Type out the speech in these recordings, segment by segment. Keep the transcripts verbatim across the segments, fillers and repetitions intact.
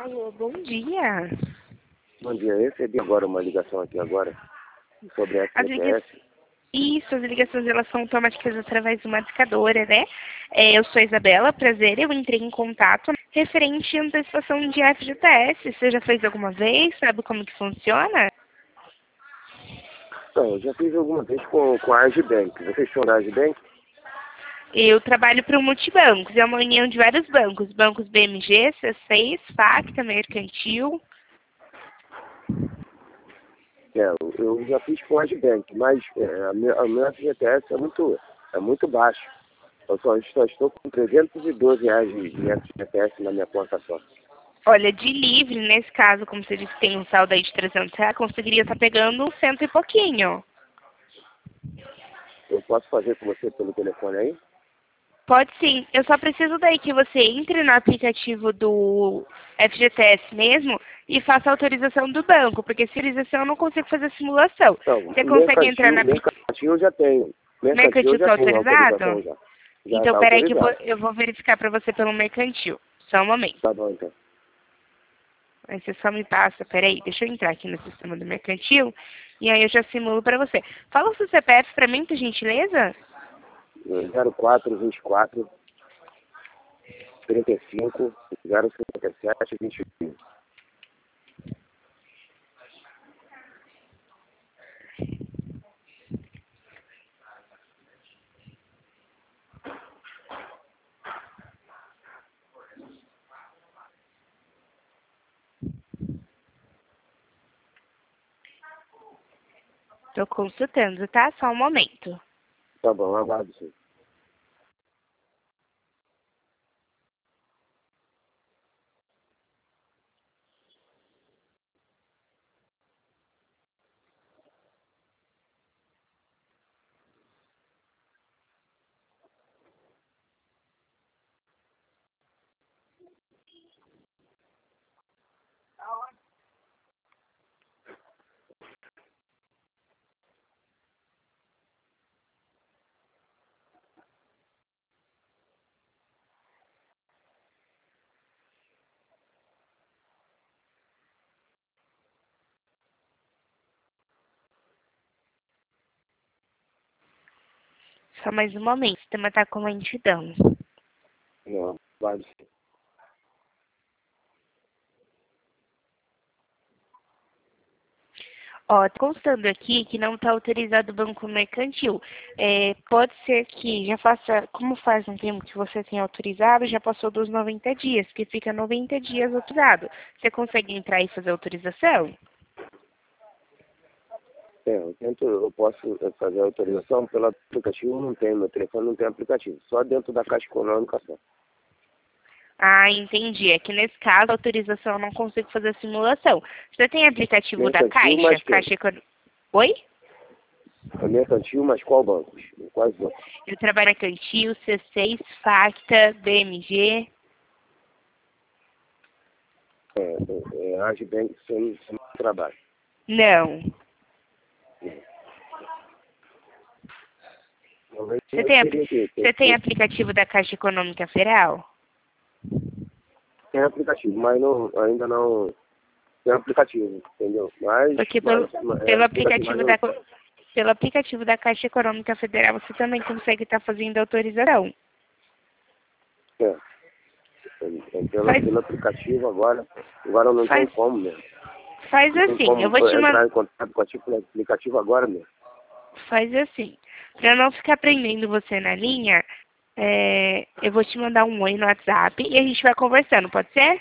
Alô, bom dia. Bom dia, eu recebi agora uma ligação aqui agora sobre a As F G T liga... S. Isso, as ligações elas são automáticas através de uma discadora, né? É, eu sou a Isabela, prazer, eu entrei em contato referente à antecipação de F G T S. Você já fez alguma vez? Sabe como que funciona? Então, eu já fiz alguma vez com, com a Agibank. Vocês são da Agibank? Eu trabalho para o Multibancos, é uma união de vários bancos, bancos B M G, C seis, Facta, Mercantil. É, eu, eu já fiz com a Agibank, mas é, a minha, a minha F G T S é muito, é muito baixo. Eu só, só estou com trezentos e doze reais de, de F G T S na minha conta só. Olha, de livre, nesse caso, como você disse que tem um saldo aí de trezentos reais, conseguiria estar pegando cento e pouquinho. Eu posso fazer com você pelo telefone aí? Pode sim. Eu só preciso daí que você entre no aplicativo do F G T S mesmo e faça a autorização do banco, porque se autorização eu não consigo fazer simulação. Não, Você consegue mercantil, entrar na aplicativo? mercantil eu já tenho. Mercantil Mercantil eu está já tenho autorização autorizado? já. Já Então, está peraí que eu vou, autorizado. eu vou verificar para você pelo mercantil. Só um momento. Tá bom, então. Aí você só me passa, peraí, deixa eu entrar aqui no sistema do mercantil e aí eu já simulo para você. Fala o seu C P F para mim, por gentileza? zero quatro, vinte e quatro, trinta e cinco, zero cinquenta e sete, vinte e um. Estou consultando, tá? Só um momento. Tá bom, aguardo sim. Só mais um momento, o sistema está com lentidão. Não, aguardo sim. Ó, tô constando aqui que não está autorizado o banco mercantil. É, pode ser que já faça, como faz um tempo que você tem autorizado, já passou dos noventa dias, que fica noventa dias autorizado. Você consegue entrar e fazer autorização? É, eu tento, eu posso fazer a autorização pelo aplicativo, não tem, meu telefone não tem aplicativo, só dentro da Caixa Econômica só. Ah, entendi. É que nesse caso, a autorização eu não consigo fazer a simulação. Você tem aplicativo da Mercantil, Caixa? mas quem? Caixa Econômica. Oi? É mercantil, mas qual banco? Quais bancos? Eu trabalho na Cantil, C seis, Facta, B M G. É, é, é Agibank sem, sem trabalho. Não. Talvez Você eu tem, teria apli- que ter- você tem ter- aplicativo da Caixa Econômica Federal? Tem aplicativo, mas não, ainda não tem aplicativo, entendeu? Mas, Porque pelo, mas, mas é pelo aplicativo, mas aplicativo eu, da, co- pelo aplicativo da Caixa Econômica Federal, você também consegue estar fazendo autorização. é, é, é pelo, Faz, pelo aplicativo agora, agora não tem faz, como mesmo. faz Não tem assim, como eu vou te mandar. entrar em contato com o aplicativo agora mesmo. Faz assim. Para não ficar prendendo você na linha, é, eu vou te mandar um oi no WhatsApp e a gente vai conversando, pode ser?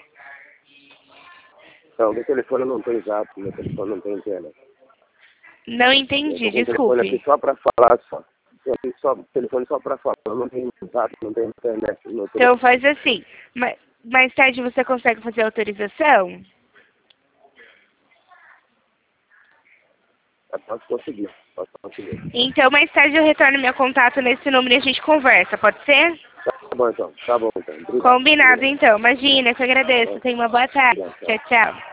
Não, meu telefone não tem zap, meu telefone não tem internet. Não Eu entendi, tô com o telefone aqui desculpe. só para falar só. Tô aqui só, telefone só para falar, eu não tenho zap, não tenho internet no meu Então telefone. faz assim. Ma- Mais tarde você consegue fazer a autorização? Eu posso conseguir, posso conseguir. Então mais tarde eu retorno meu contato nesse número e a gente conversa, pode ser? Tá bom então, tá bom então. Obrigado. Combinado Obrigado. então. Imagina, eu que agradeço. Tá, Tenha uma boa tarde. obrigado, tchau. Tchau, tchau.